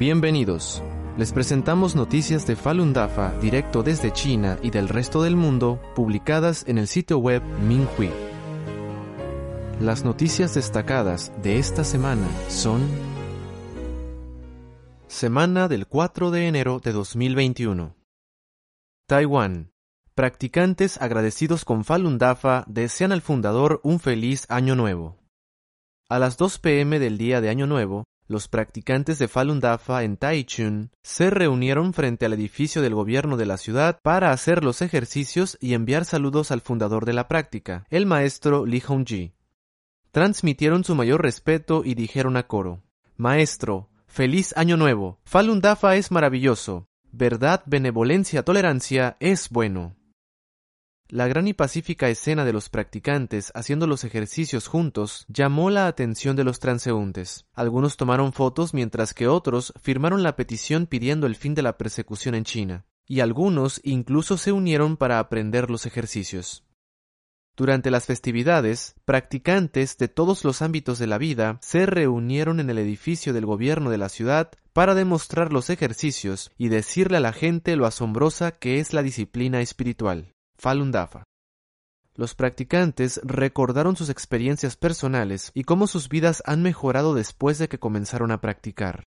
Bienvenidos. Les presentamos noticias de Falun Dafa directo desde China y del resto del mundo, publicadas en el sitio web Minhui. Las noticias destacadas de esta semana son: Semana del 4 de enero de 2021. Taiwán. Practicantes agradecidos con Falun Dafa desean al fundador un feliz año nuevo. A las 2 p.m. del día de Año Nuevo, los practicantes de Falun Dafa en Taichung se reunieron frente al edificio del gobierno de la ciudad para hacer los ejercicios y enviar saludos al fundador de la práctica, el maestro Li Hongji. Transmitieron su mayor respeto y dijeron a coro: «Maestro, feliz año nuevo. Falun Dafa es maravilloso. Verdad, benevolencia, tolerancia es bueno». La gran y pacífica escena de los practicantes haciendo los ejercicios juntos llamó la atención de los transeúntes. Algunos tomaron fotos mientras que otros firmaron la petición pidiendo el fin de la persecución en China, y algunos incluso se unieron para aprender los ejercicios. Durante las festividades, practicantes de todos los ámbitos de la vida se reunieron en el edificio del gobierno de la ciudad para demostrar los ejercicios y decirle a la gente lo asombrosa que es la disciplina espiritual, Falun Dafa. Los practicantes recordaron sus experiencias personales y cómo sus vidas han mejorado después de que comenzaron a practicar.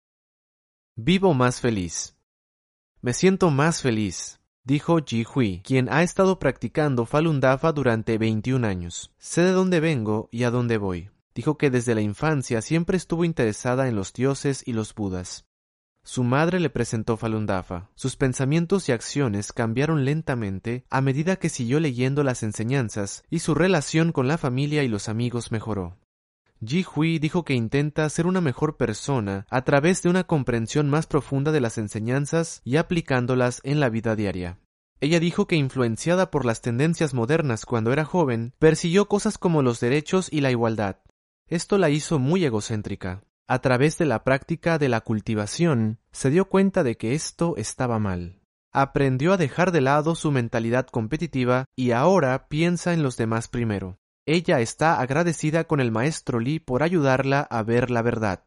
Vivo más feliz. Me siento más feliz, dijo Ji Hui, quien ha estado practicando Falun Dafa durante 21 años. Sé de dónde vengo y a dónde voy. Dijo que desde la infancia siempre estuvo interesada en los dioses y los budas. Su madre le presentó Falun Dafa. Sus pensamientos y acciones cambiaron lentamente a medida que siguió leyendo las enseñanzas y su relación con la familia y los amigos mejoró. Ji Hui dijo que intenta ser una mejor persona a través de una comprensión más profunda de las enseñanzas y aplicándolas en la vida diaria. Ella dijo que, influenciada por las tendencias modernas cuando era joven, persiguió cosas como los derechos y la igualdad. Esto la hizo muy egocéntrica. A través de la práctica de la cultivación, se dio cuenta de que esto estaba mal. Aprendió a dejar de lado su mentalidad competitiva y ahora piensa en los demás primero. Ella está agradecida con el maestro Li por ayudarla a ver la verdad.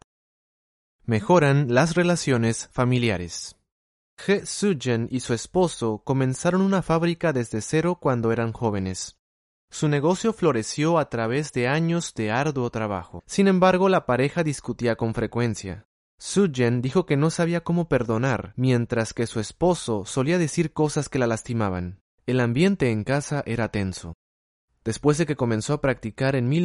Mejoran las relaciones familiares. He Suzhen y su esposo comenzaron una fábrica desde cero cuando eran jóvenes. Su negocio floreció a través de años de arduo trabajo. Sin embargo, la pareja discutía con frecuencia. Suzhen dijo que no sabía cómo perdonar, mientras que su esposo solía decir cosas que la lastimaban. El ambiente en casa era tenso. Después de que comenzó a practicar en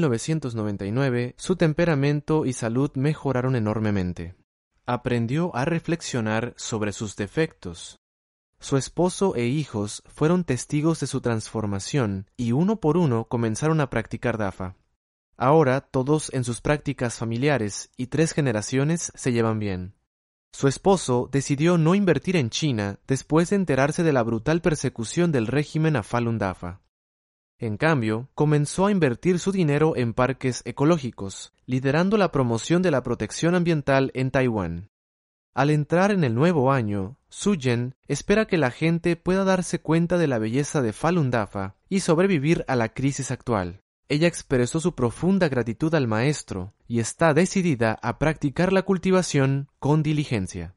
1999, su temperamento y salud mejoraron enormemente. Aprendió a reflexionar sobre sus defectos. Su esposo e hijos fueron testigos de su transformación y uno por uno comenzaron a practicar Dafa. Ahora todos en sus prácticas familiares y 3 generaciones se llevan bien. Su esposo decidió no invertir en China después de enterarse de la brutal persecución del régimen a Falun Dafa. En cambio, comenzó a invertir su dinero en parques ecológicos, liderando la promoción de la protección ambiental en Taiwán. Al entrar en el nuevo año, Suzhen espera que la gente pueda darse cuenta de la belleza de Falun Dafa y sobrevivir a la crisis actual. Ella expresó su profunda gratitud al maestro y está decidida a practicar la cultivación con diligencia.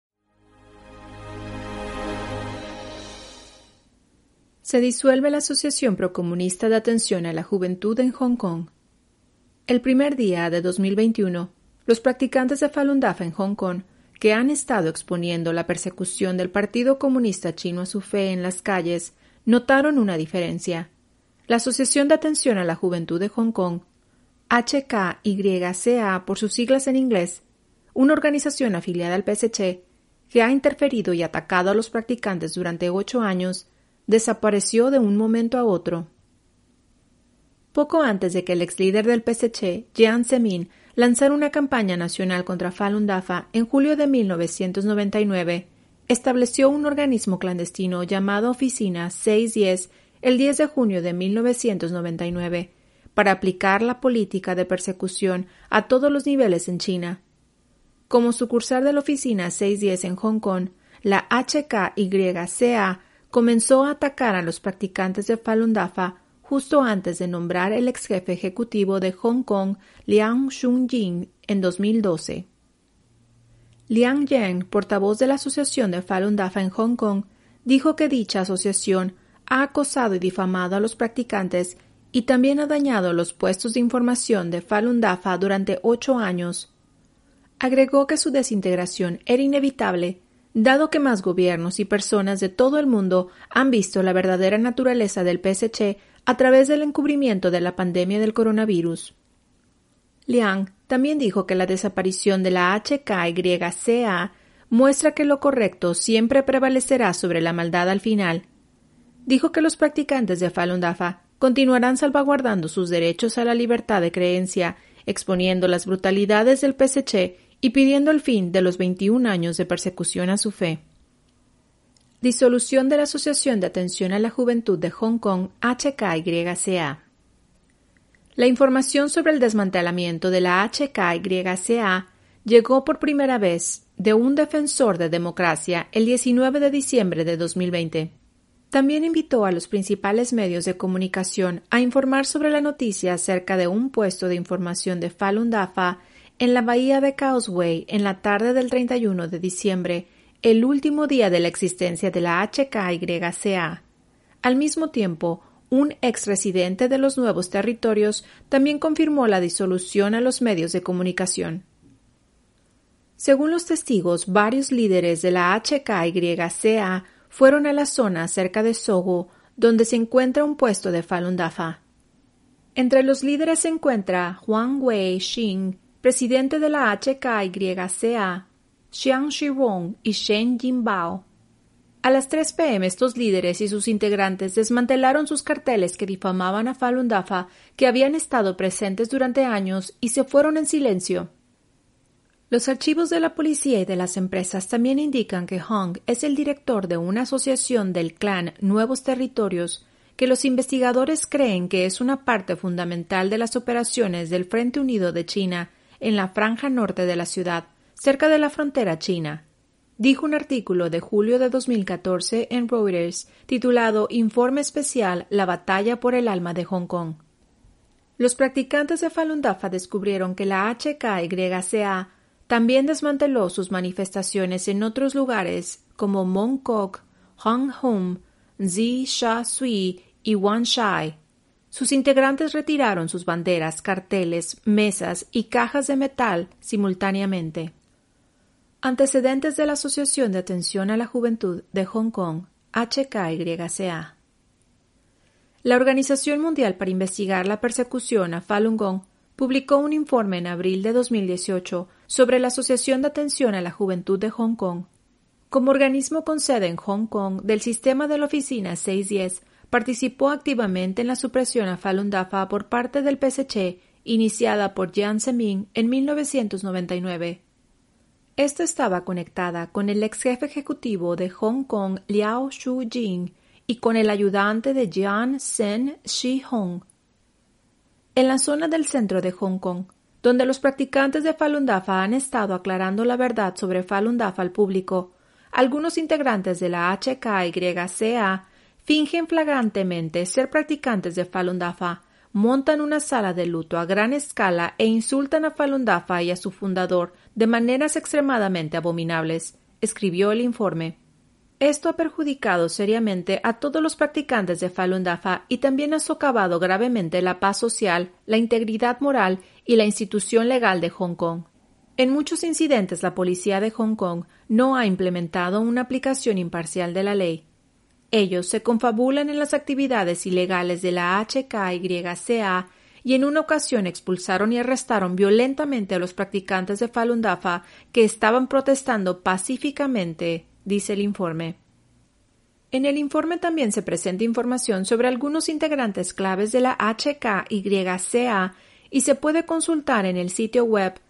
Se disuelve la Asociación Procomunista de Atención a la Juventud en Hong Kong. El primer día de 2021, los practicantes de Falun Dafa en Hong Kong, que han estado exponiendo la persecución del Partido Comunista Chino a su fe en las calles, notaron una diferencia. La Asociación de Atención a la Juventud de Hong Kong, HKYCA por sus siglas en inglés, una organización afiliada al PSC, que ha interferido y atacado a los practicantes durante 8 años, desapareció de un momento a otro. Poco antes de que el ex líder del PSC, Jiang Zemin, lanzara una campaña nacional contra Falun Dafa en julio de 1999, estableció un organismo clandestino llamado Oficina 610 el 10 de junio de 1999 para aplicar la política de persecución a todos los niveles en China. Como sucursal de la Oficina 610 en Hong Kong, la HKYCA comenzó a atacar a los practicantes de Falun Dafa justo antes de nombrar el ex jefe ejecutivo de Hong Kong, Liang Shunjing, en 2012. Liang Yang, portavoz de la Asociación de Falun Dafa en Hong Kong, dijo que dicha asociación ha acosado y difamado a los practicantes y también ha dañado los puestos de información de Falun Dafa durante 8 años. Agregó que su desintegración era inevitable, dado que más gobiernos y personas de todo el mundo han visto la verdadera naturaleza del PSC a través del encubrimiento de la pandemia del coronavirus. Liang también dijo que la desaparición de la HKYCA muestra que lo correcto siempre prevalecerá sobre la maldad al final. Dijo que los practicantes de Falun Dafa continuarán salvaguardando sus derechos a la libertad de creencia, exponiendo las brutalidades del PSC y pidiendo el fin de los 21 años de persecución a su fe. Disolución de la Asociación de Atención a la Juventud de Hong Kong, HKYCA. La información sobre el desmantelamiento de la HKYCA llegó por primera vez de un defensor de democracia el 19 de diciembre de 2020. También invitó a los principales medios de comunicación a informar sobre la noticia acerca de un puesto de información de Falun Dafa en la bahía de Causeway en la tarde del 31 de diciembre, el último día de la existencia de la HKYCA. Al mismo tiempo, un exresidente de los Nuevos Territorios también confirmó la disolución a los medios de comunicación. Según los testigos, varios líderes de la HKYCA fueron a la zona cerca de Sogo, donde se encuentra un puesto de Falun Dafa. Entre los líderes se encuentra Huang Wei-shing, presidente de la HKYCA, Xiang Shirong y Shen Jinbao. A las 3 p.m. estos líderes y sus integrantes desmantelaron sus carteles que difamaban a Falun Dafa, que habían estado presentes durante años, y se fueron en silencio. Los archivos de la policía y de las empresas también indican que Hong es el director de una asociación del clan Nuevos Territorios, que los investigadores creen que es una parte fundamental de las operaciones del Frente Unido de China en la franja norte de la ciudad, cerca de la frontera china, dijo un artículo de julio de 2014 en Reuters titulado Informe Especial La Batalla por el Alma de Hong Kong. Los practicantes de Falun Dafa descubrieron que la HKYCA también desmanteló sus manifestaciones en otros lugares como Mong Kok, Hong Hom, Zi Sha Sui y Wan Shai. Sus integrantes retiraron sus banderas, carteles, mesas y cajas de metal simultáneamente. Antecedentes de la Asociación de Atención a la Juventud de Hong Kong, HKYCA. La Organización Mundial para Investigar la Persecución a Falun Gong publicó un informe en abril de 2018 sobre la Asociación de Atención a la Juventud de Hong Kong. Como organismo con sede en Hong Kong del sistema de la Oficina 610, participó activamente en la supresión a Falun Dafa por parte del PSC, iniciada por Jiang Zemin en 1999. Esta estaba conectada con el ex jefe ejecutivo de Hong Kong, Liao Shu-jing, y con el ayudante de Jiang Sen Shi-hong. En la zona del centro de Hong Kong, donde los practicantes de Falun Dafa han estado aclarando la verdad sobre Falun Dafa al público, algunos integrantes de la HKYCA fingen flagrantemente ser practicantes de Falun Dafa, montan una sala de luto a gran escala e insultan a Falun Dafa y a su fundador de maneras extremadamente abominables, escribió el informe. Esto ha perjudicado seriamente a todos los practicantes de Falun Dafa y también ha socavado gravemente la paz social, la integridad moral y la institución legal de Hong Kong. En muchos incidentes la policía de Hong Kong no ha implementado una aplicación imparcial de la ley. Ellos se confabulan en las actividades ilegales de la HKYCA y en una ocasión expulsaron y arrestaron violentamente a los practicantes de Falun Dafa que estaban protestando pacíficamente, dice el informe. En el informe también se presenta información sobre algunos integrantes claves de la HKYCA y se puede consultar en el sitio web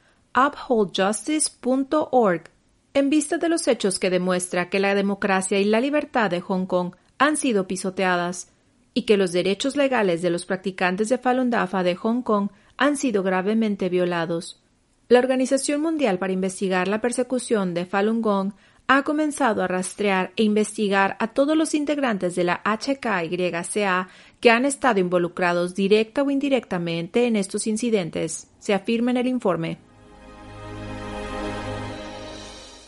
upholdjustice.org. En vista de los hechos que demuestra que la democracia y la libertad de Hong Kong han sido pisoteadas y que los derechos legales de los practicantes de Falun Dafa de Hong Kong han sido gravemente violados, la Organización Mundial para Investigar la Persecución de Falun Gong ha comenzado a rastrear e investigar a todos los integrantes de la HKYCA que han estado involucrados directa o indirectamente en estos incidentes, se afirma en el informe.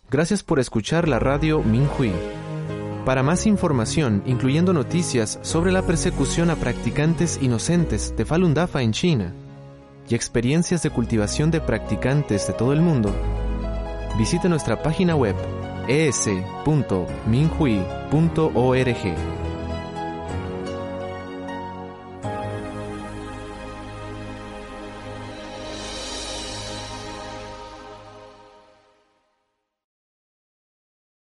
Gracias por escuchar la radio Minhui. Para más información, incluyendo noticias sobre la persecución a practicantes inocentes de Falun Dafa en China y experiencias de cultivación de practicantes de todo el mundo, visite nuestra página web es.minhui.org.